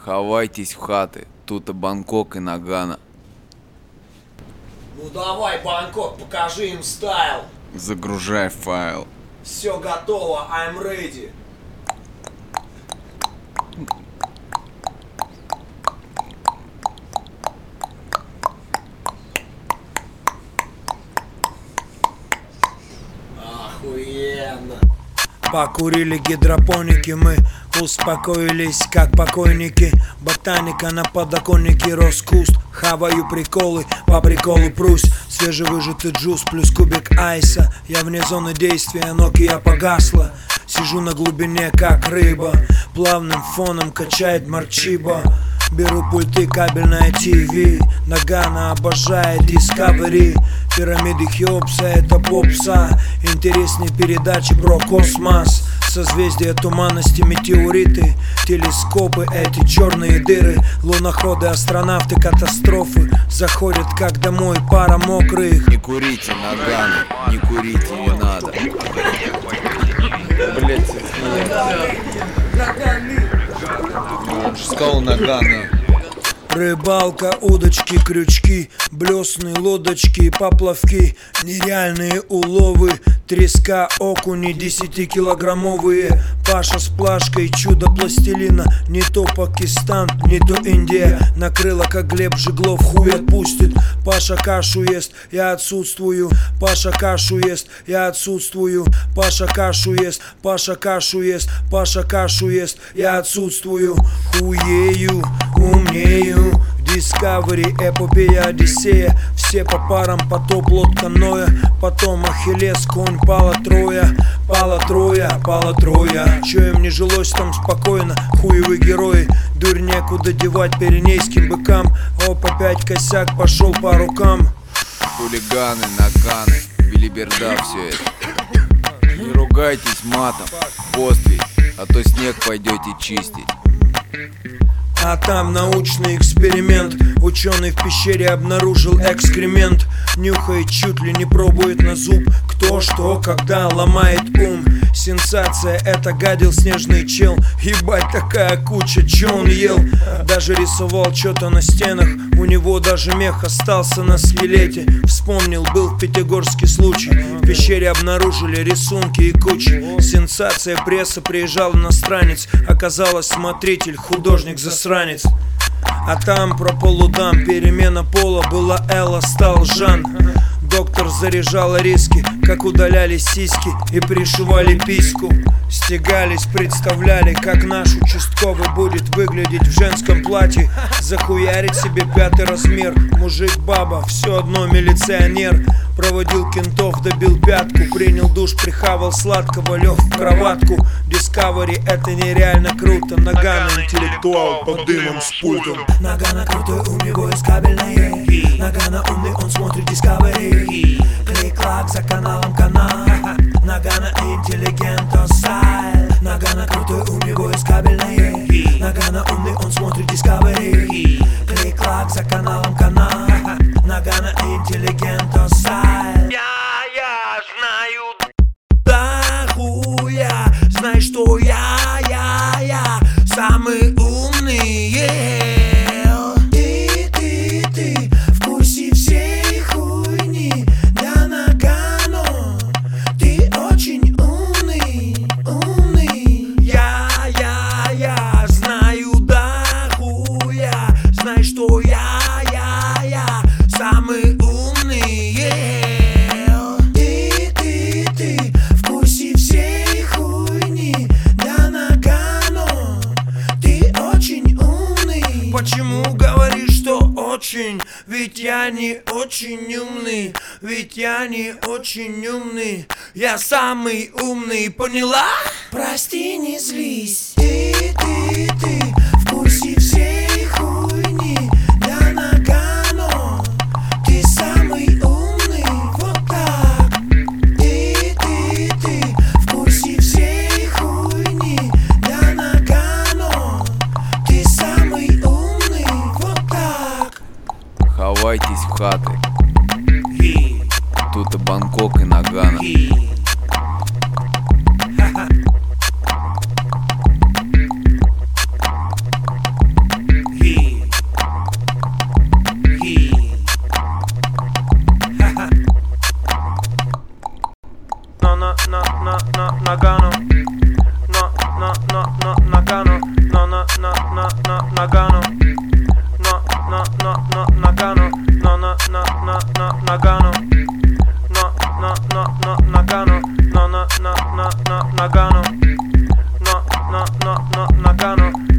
Ховайтесь в хаты, тут и Бангкок, и Нагано. Ну давай, Бангкок, покажи им стайл. Загружай файл. Все готово, I'm ready. Охуенно. Покурили гидропоники, мы успокоились как покойники. Ботаника на подоконнике, рос куст. Хаваю приколы, по приколу прусь. Свежевыжатый джус плюс кубик айса. Я вне зоны действия, Nokia погасла. Сижу на глубине как рыба. Плавным фоном качает Марчиба. Беру пульты, кабельное ТВ. Нагано обожает Discovery. Пирамиды Хеопса, это попса. Интереснее передачи про космос. Созвездия туманности, метеориты. Телескопы, эти черные дыры. Луноходы, астронавты, катастрофы. Заходят как домой пара мокрых. Не курите, Нагано, не курите, не надо. Блять, он же сказал Нагано. Рыбалка, удочки, крючки, блесны, лодочки, поплавки, нереальные уловы, треска, окуни 10-килограммовые. Паша с плашкой, чудо пластилина. Не то Пакистан, не то Индия. Накрыла, как Глеб Жиглов, хуй отпустит. Паша кашу ест, я отсутствую. Паша кашу ест, я отсутствую. Паша кашу ест, Паша кашу ест, Паша кашу ест, я отсутствую. Хуею, умнею. Discovery, эпопея, Одиссея. Все по парам, потоп, лодка Ноя. Потом Ахиллес, конь, пала Троя. Пала Троя, пала Троя. Че им не жилось там спокойно, хуевые герои. Дурь некуда девать пиренейским быкам. Оп, опять косяк, пошел по рукам. Хулиганы, Наганы, билиберда все это. Не ругайтесь матом, поствей, а то снег пойдете чистить. А там научный эксперимент. Ученый в пещере обнаружил экскремент. Нюхает, чуть ли не пробует на зуб. Кто, что, когда ломает ум. Сенсация, это гадил снежный чел. Ебать, такая куча, че он ел. Даже рисовал что-то на стенах. У него даже мех остался на скелете. Вспомнил, был в Пятигорске случай. В пещере обнаружили рисунки и кучи. Сенсация, пресса, приезжал иностранец. Оказалось, смотритель, художник, засранец. А там про полудам, перемена пола. Была Элла, стал Жан. Доктор заряжала риски, как удаляли сиськи и пришивали письку. Стегались, представляли, как наш участковый будет выглядеть в женском платье. Захуярить себе 5-й размер. Мужик, баба, все одно милиционер. Проводил кентов, добил пятку. Принял душ, прихавал сладкого, лег в кроватку. Discovery, это нереально круто. Нагано интеллектуал под дымом с пультом. Нагано крутой, у него есть кабельное. Нагано умный, он смотрит Discovery. Клик-клак, за каналом канал. Нагано интеллигента стайл. Нагано крутой, у него есть кабельное. Нагано умный, он смотрит Discovery. Клик-клак, за каналом канал. Нагано интеллигента стайл. Я знаю да хуя. Знай, что я самый умный. Ты в курсе всей хуйни. Да, Нагано, ты очень умный. Я знаю да хуя. Знай, что я самый умный. Ты в курсе всей хуйни. Да, Нагано, ты очень умный. Почему говоришь, что очень? Ведь я не очень умный. Ведь я не очень умный. Я самый умный, поняла? Прости, не злись. Ты в курсе всей хуйни. Да, Нагано, ты самый умный. Вот так. Ты в курсе всей хуйни. Да, Нагано, ты самый умный. Вот так. Ховайтесь в хаты, тут и Бангкок, и Нагано. Накану.